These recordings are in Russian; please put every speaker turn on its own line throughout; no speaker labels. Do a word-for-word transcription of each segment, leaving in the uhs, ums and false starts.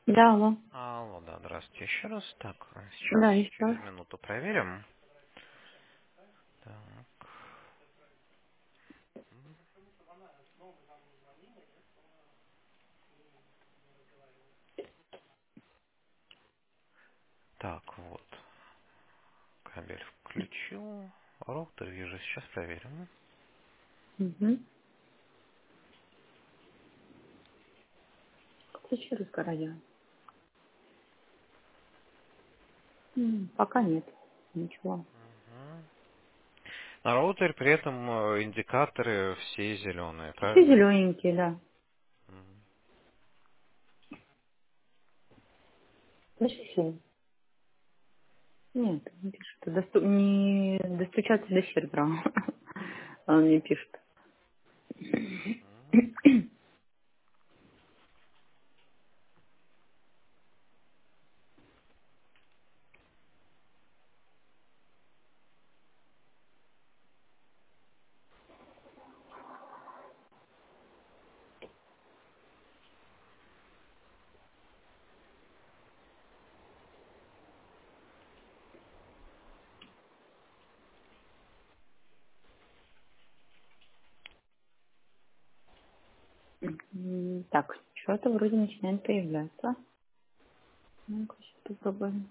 Да, алло.
Алло, да, здравствуйте еще раз. Так, а сейчас
Да, еще раз.
через минуту проверим. Так, так, вот. Кабель включил. Роутер вижу, сейчас проверим.
Угу. Включи русское радио. М, Пока нет. Ничего.
Мгм. На роутере при этом э, индикаторы все зеленые,
Все
правильно?
зелененькие, да.
Мгм.
Слышишь фильм? Нет, не пишет. Досту- Не достучаться до сервера. Он не пишет. М, Так, что-то вроде начинает появляться. Ну-ка, сейчас попробуем.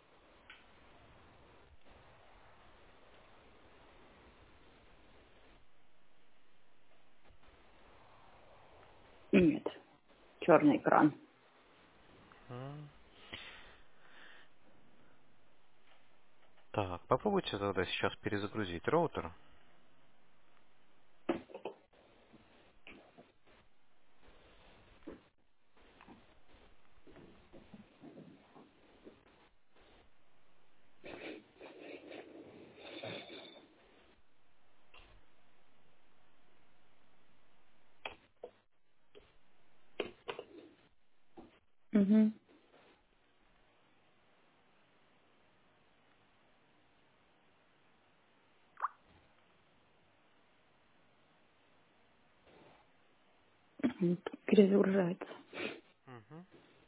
Нет, черный экран.
Мгм. Так, попробуйте тогда сейчас перезагрузить роутер.
Угу. Перезагружается.
Мгм.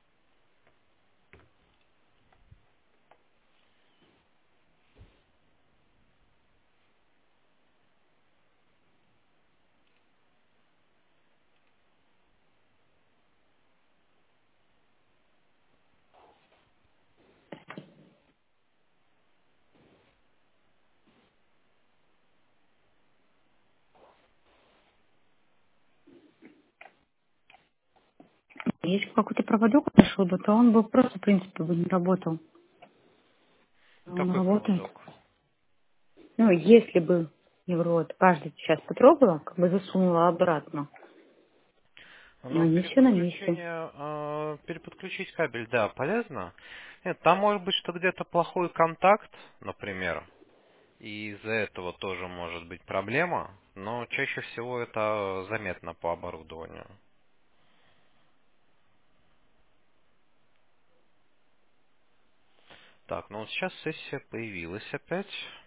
Если бы какой-то проводок пошел бы, то он бы просто, в принципе, бы не работал. Он
Какой
работает.
проводок?
Ну, если бы я вот каждый сейчас потрогала, как бы засунула обратно, но
Но
они все на месте.
переподключение, э, переподключить кабель, да, полезно. Нет, там может быть, что где-то плохой контакт, например, и из-за этого тоже может быть проблема, но чаще всего это заметно по оборудованию. Так, ну вот сейчас сессия появилась опять.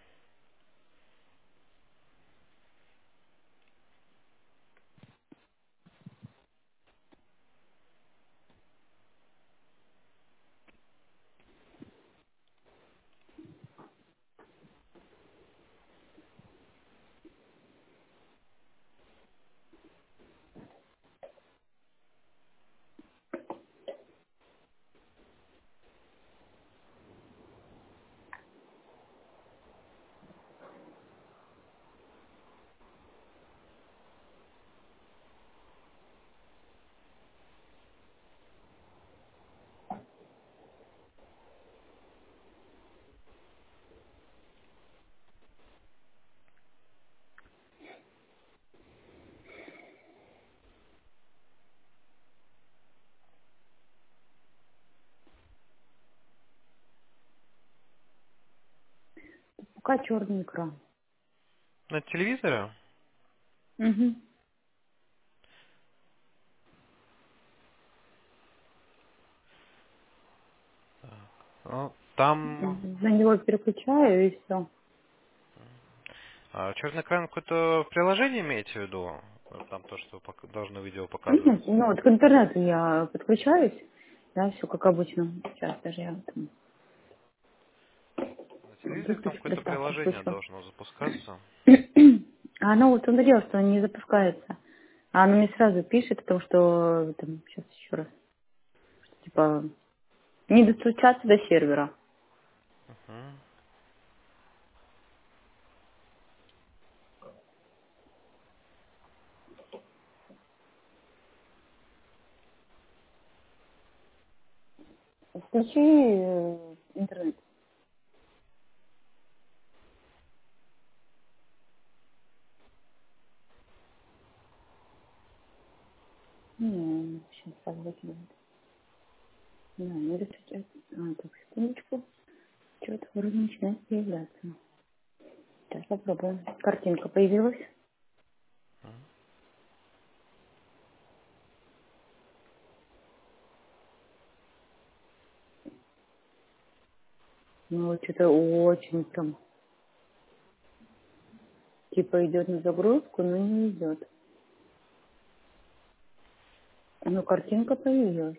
Пока черный экран.
На телевизоре?
Угу.
Ну, там
На него переключаю и все.
а, черный экран какое-то приложение имеете в виду? Там то, что пок- должно видео показывать.
Нет, ну вот к интернету я подключаюсь, Да, все как обычно. Сейчас даже я там
На телевизоре там
Bluetooth
какое-то
доставку
приложение
включу.
должно запускаться.
А оно вот он дело, что он не запускается. А оно мне сразу пишет о том, что там, сейчас еще раз, типа, не достучаться до сервера.
Мгм.
Включи э, интернет. Не, сейчас так выкинем. Да, не достучаться. А, так, секундочку. Что-то вроде начинает появляться. Сейчас попробуем. Картинка появилась. Ну, вот что-то очень прям, типа, идет на загрузку, но не идет. Но картинка появилась.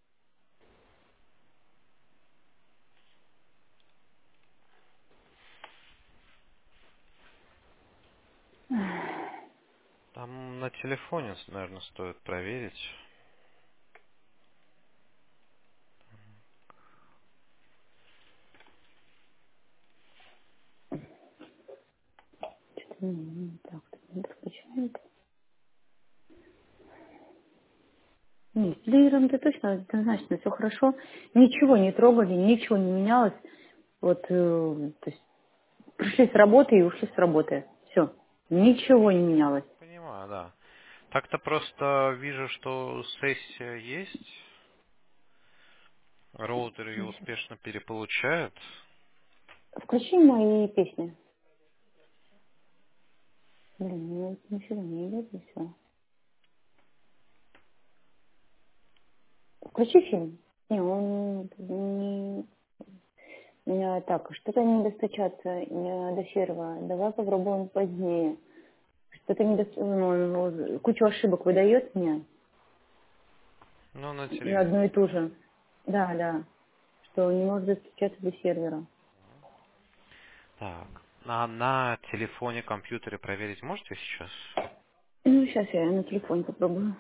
Там на телефоне, наверное, стоит проверить.
Что-то не так, не скачает. Нет, с телевизором-то точно, однозначно, все хорошо. Ничего не трогали, ничего не менялось. Вот, э, то есть, пришли с работы и ушли с работы. Все. Ничего не менялось.
Понимаю, да. Так-то просто вижу, что сессия есть. Роутер ее успешно переполучает.
Включи мои песни. Блин, ну вот нифига не идет, и все. Включи фильм. Не, он не... не так, что-то не достучаться не до сервера. Давай попробуем позднее. Что-то не до... ну, ну, кучу ошибок выдает мне.
Ну, на
И одно и
телевизоре,
то
да.
же. Да, да. Что не может достучаться до сервера.
Так. А на телефоне, компьютере проверить можете сейчас?
Ну, сейчас я на телефоне попробую.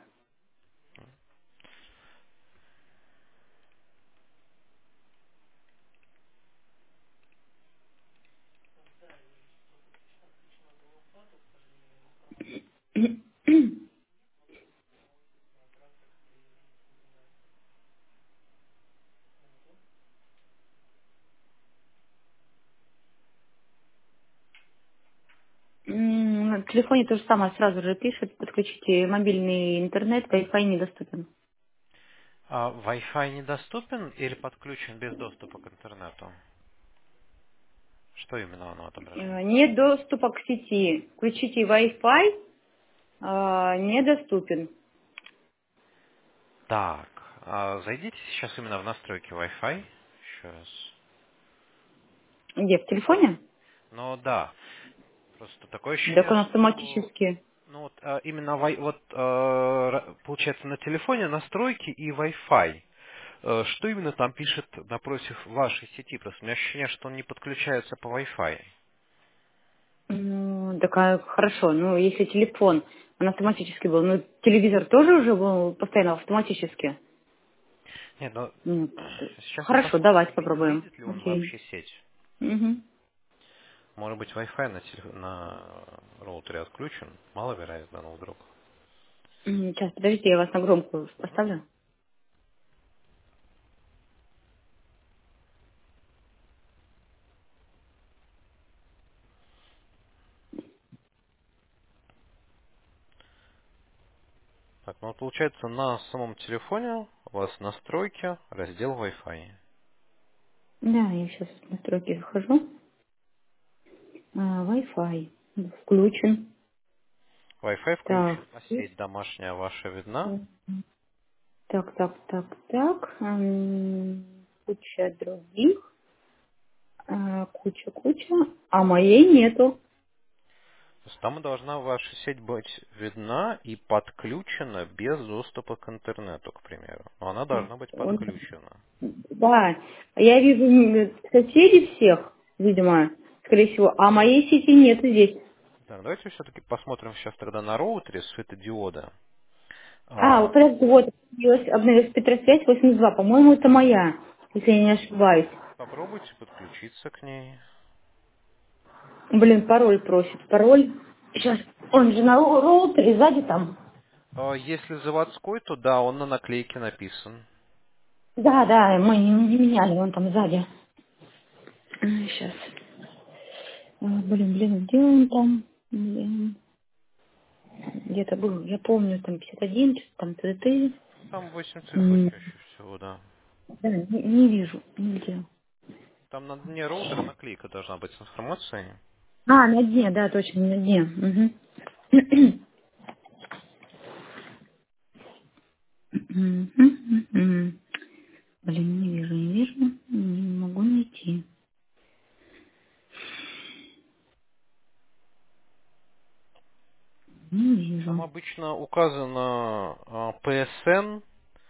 М, На телефоне то же самое сразу же пишет. Подключите мобильный интернет, Wi-Fi недоступен.
А Wi-Fi недоступен или подключен без доступа к интернету? Что именно оно
Э,
отображает?
Нет доступа к сети. Включите Wi-Fi, а, недоступен.
Так, а зайдите сейчас именно в настройки Wi-Fi. Еще раз.
Где, в телефоне?
Ну да, просто такое
Так
ощущение,
он
что
автоматически.
ну вот а, именно вай- вот а, ра- получается на телефоне настройки и Wi-Fi. Э, Что именно там пишет напротив вашей сети? Просто у меня ощущение, что он не подключается по Wi-Fi.
Ну, такая, хорошо. Ну, если телефон, он автоматически был. Ну, телевизор тоже уже был постоянно автоматически.
Нет, ну
Ну, т-
сейчас мы
хорошо,
посмотрим,
давайте
ви-
попробуем.
выйдет ли он
Окей.
вообще сеть.
Угу.
Может быть, Wi-Fi на, телеф- на роутере отключен? Маловероятно, но вдруг.
Сейчас, подождите, я вас на громкую поставлю.
Так, ну вот получается на самом телефоне у вас настройки, раздел Wi-Fi.
Да, я сейчас в настройки захожу. А, Wi-Fi включен.
Wi-Fi
Так,
включен, а сеть домашняя ваша видна?
так, так, так, так. М, Куча других. А, Куча, куча. А моей нету.
Там должна ваша сеть быть видна и подключена без доступа к интернету, к примеру. Но она должна быть
Вот,
подключена.
да, я вижу м, соседей всех, видимо, скорее всего, а моей сети нет здесь.
Так, давайте все-таки посмотрим сейчас тогда на роутере светодиода.
А, вот
А,
подожди, вот, обновилась, обновилась Петросвязь восемьдесят два, по-моему, это моя, если я не ошибаюсь.
попробуйте подключиться к ней.
Блин, пароль просит, пароль. Сейчас, он же на роу- роутере сзади там.
А, если заводской, то да, он на наклейке написан.
Да, да, мы не, не меняли, он там сзади. Сейчас. Блин, блин, где он там? Блин. Где-то был, я помню, там пятьдесят один, что-то там ТТ.
Там восемь цифр
М,
чаще всего, да.
Да, не, не вижу, нигде.
Там на дне роутера наклейка должна быть с информацией.
А, на дне, да, точно, на дне. Мгм. Мгм, мгм. Блин, не вижу, не вижу, не могу найти. Не
Там
вижу.
обычно указано а, пи эс эн,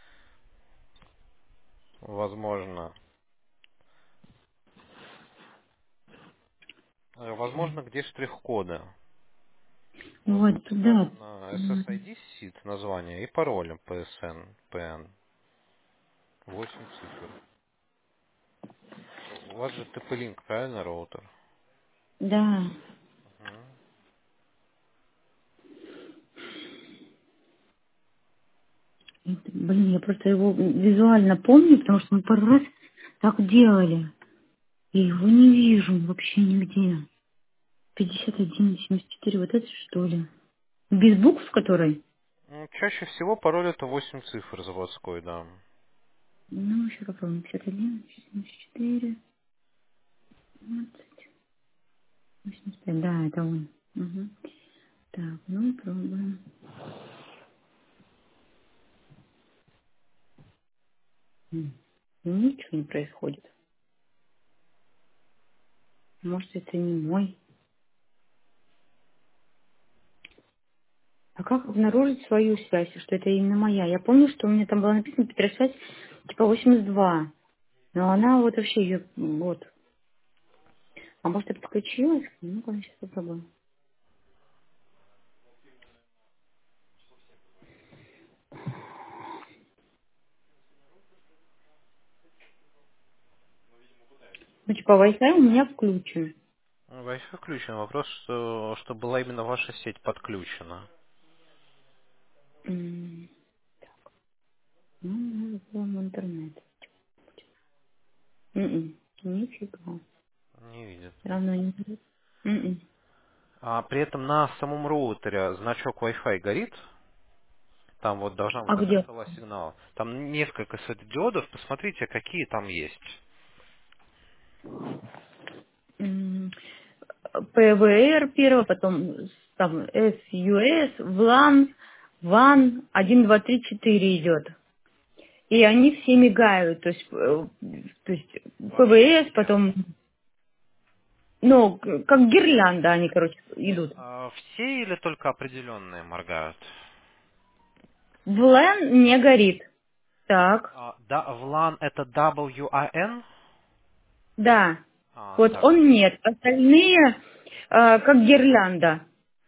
возможно. Э, Возможно, где штрих-кода. Вот
Вот,
тут
туда.
указано эс эс ай ди сит название и пароль пи эс эн, пи эн. восемь цифр. У вас же ти пи-линк, правильно, роутер?
Да.
Мгм.
Это, блин, я просто его визуально помню, потому что мы пару раз так делали. Я его не вижу вообще нигде. пятьдесят один семьдесят четыре, вот это что ли? Без букв, который?
Ну, чаще всего пароль это восемь цифр заводской, да.
Ну, еще попробуем. пятьдесят один семьдесят четыре двадцать восемьдесят пять. Да, это он. Угу. Так, ну пробуем. М, Ничего не происходит. Может, это не мой. А как обнаружить свою связь, что это именно моя? Я помню, что у меня там было написано Петросвязь типа восемьдесят два. Но она вот вообще ее, вот. А может, я подключилась? Ну-ка, сейчас попробую. Ну, типа, Wi-Fi у меня включен.
Ну, Wi-Fi включен. Вопрос, что, что была именно ваша сеть подключена.
М, Ну, надо было в интернет. М-м, Нифига.
Не видит.
Все равно не видит. М-м.
А при этом на самом роутере значок Wi-Fi горит. Там вот должна быть
А
такая
где?
шкала сигнала. Там несколько светодиодов. Посмотрите, какие там есть.
М, пэ вэ эр первый, потом там эс ю эс, влан, ван, один, два, три, четыре идет. И они все мигают, то есть, э, то есть
Вообще
пэ вэ эс,
все.
потом, ну, к- как гирлянда они, короче, идут.
А, все или только определенные моргают?
Влен не горит. Так,
А, да, влан это дабл ю ай эн?
да.
А,
Вот
так,
он нет. Остальные, э, как гирлянда,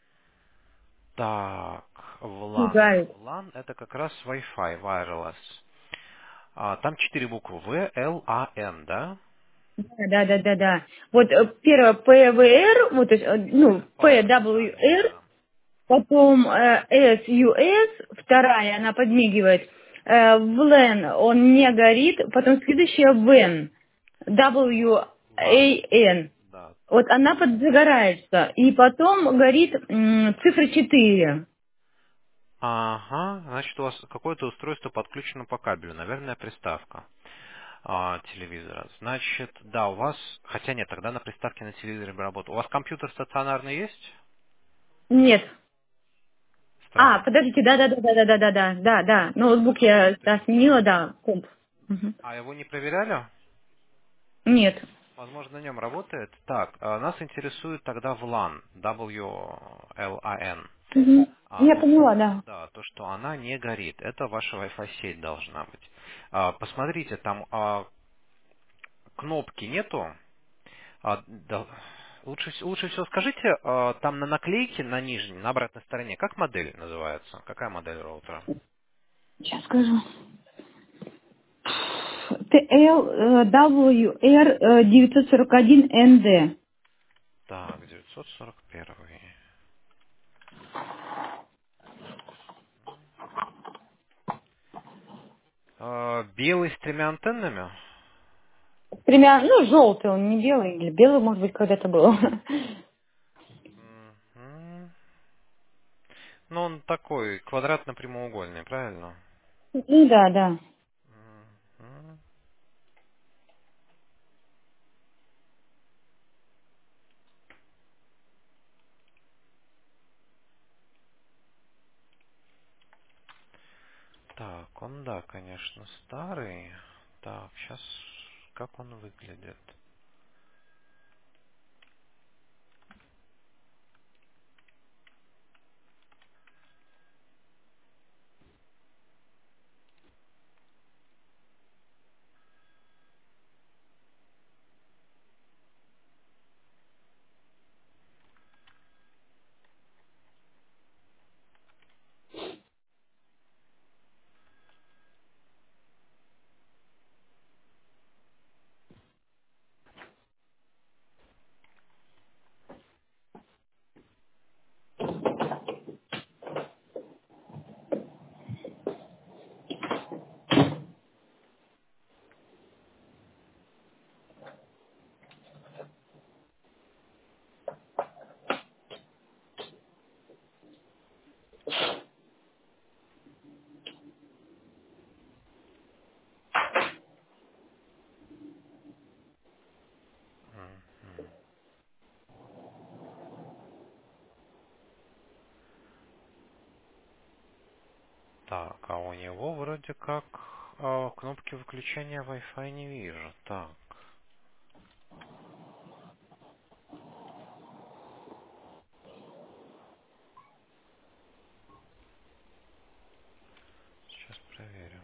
так, влан.
мигают.
влан это как раз Wi-Fi, wireless. А, там четыре буквы. В, Л, А, Н, да?
Да, да, да, да. Вот э, первое пэ вэ эр, вот, то есть, э, ну,
Это по умолчанию,
пэ дабл ю эр,
да.
потом э, эс ю эс, вторая, она подмигивает. Э, влен, он не горит, потом следующая вен, дабл ю
Ван,
эй эн.
да.
Вот она подзагорается, и потом горит м, цифра четыре.
Ага, значит, у вас какое-то устройство подключено по кабелю, наверное, приставка а, телевизора. Значит, да, у вас, хотя нет, тогда на приставке на телевизоре бы работал. У вас компьютер стационарный есть?
Нет. А,
Странно.
подождите, да, да, да, да, да, да, да, да, да, да. Ноутбук я да, сменила, да, комп. Мгм.
А его не проверяли?
Нет.
Возможно, на нем работает. Так, а, нас интересует тогда в лан, W L A N.
Мгм.
А,
Я
то, что,
поняла, да.
да, то, что она не горит. Это ваша Wi-Fi сеть должна быть. А, посмотрите, там а, кнопки нету. А, да, лучше, вс- лучше всего скажите, а, там на наклейке на нижней, на обратной стороне, как модель называется? Какая модель роутера?
Сейчас скажу. Т Л э, W R девятьсот сорок один Н Д.
Так, девятьсот сорок один. А, белый с тремя антеннами?
С тремя, ну, желтый, он не белый, или белый, может быть, когда-то был.
Мгм. Ну, он такой, квадратно-прямоугольный, правильно?
Ну, да, да.
Мгм. Так, он, да, конечно, старый. Так, сейчас, как он выглядит? Мгм. Так, а у него вроде как а, кнопки выключения Wi-Fi не вижу. Так, сейчас проверим.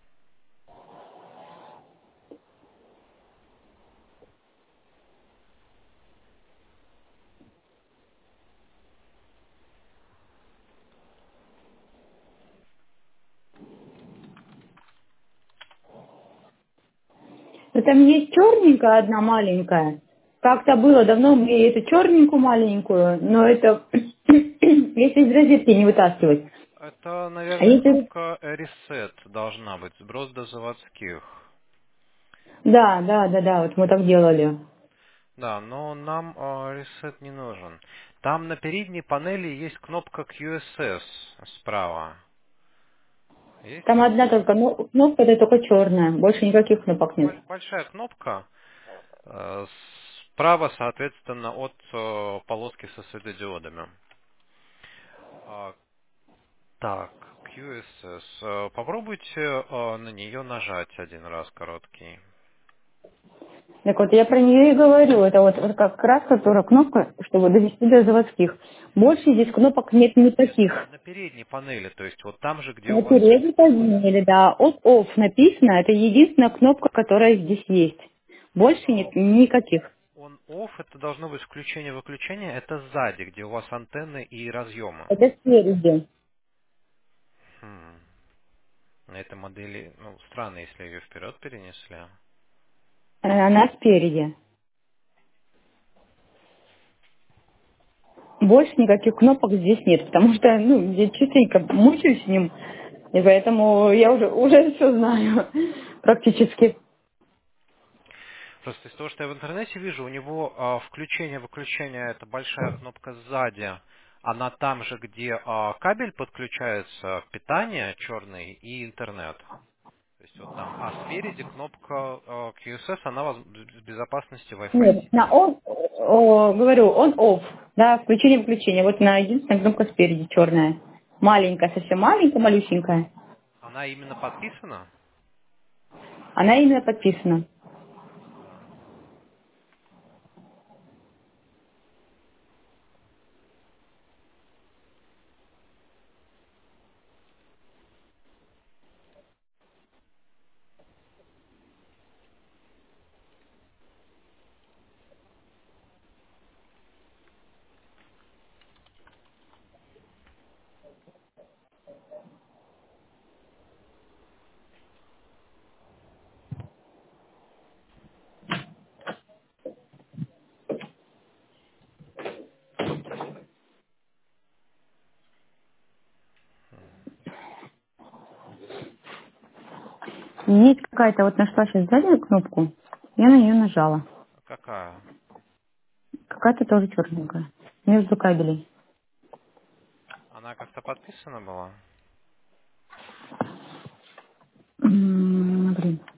Но там есть черненькая одна маленькая. Как-то было давно мне эту черненькую маленькую, но это если из розетки не вытаскивать.
Это,
А
наверное,
если...
кнопка Reset должна быть, сброс до заводских.
Да, да, да, да, вот мы так делали.
Да, но нам а, Reset не нужен. Там на передней панели есть кнопка Q S S справа. Есть?
Там одна только но- кнопка, это только черная, больше никаких кнопок нет.
Боль- большая кнопка. э, Справа, соответственно, от э, полоски со светодиодами. А, Так, Q S S. Э, Попробуйте э, на нее нажать один раз короткий.
Так вот, я про нее и говорю. Это вот, вот как раз, которая кнопка, чтобы довести до заводских. Больше здесь кнопок нет никаких.
На передней панели, то есть вот там же, где у
На
вас...
передней панели, да, on-off написано, это единственная кнопка, которая здесь есть. Больше
э,
нет никаких.
On-off, это должно быть включение-выключение, это сзади, где у вас антенны и разъемы.
Это спереди.
Хм. На этой модели, ну, странно, если ее вперед перенесли.
Э, Она спереди. Больше никаких кнопок здесь нет, потому что, ну, я частенько мучаюсь с ним, и поэтому я уже, уже все знаю практически.
Просто из того, что я в интернете вижу, у него а, включение-выключение, это большая кнопка сзади. Она там же, где а, кабель подключается, питание черный и интернет. То есть вот там, а спереди кнопка э, Q S S, она воз- с безопасности Wi-Fi
Нет, на
сетей.
он, о, говорю, он off, да, включение-выключение. Вот на единственная кнопка спереди черная. Маленькая, совсем маленькая, малюсенькая.
Она именно подписана?
Она именно подписана. Есть какая-то, вот нашла сейчас сзади кнопку, я на нее нажала.
Какая?
Какая-то тоже черненькая. Между кабелей.
Она как-то подписана была?
М, Блин.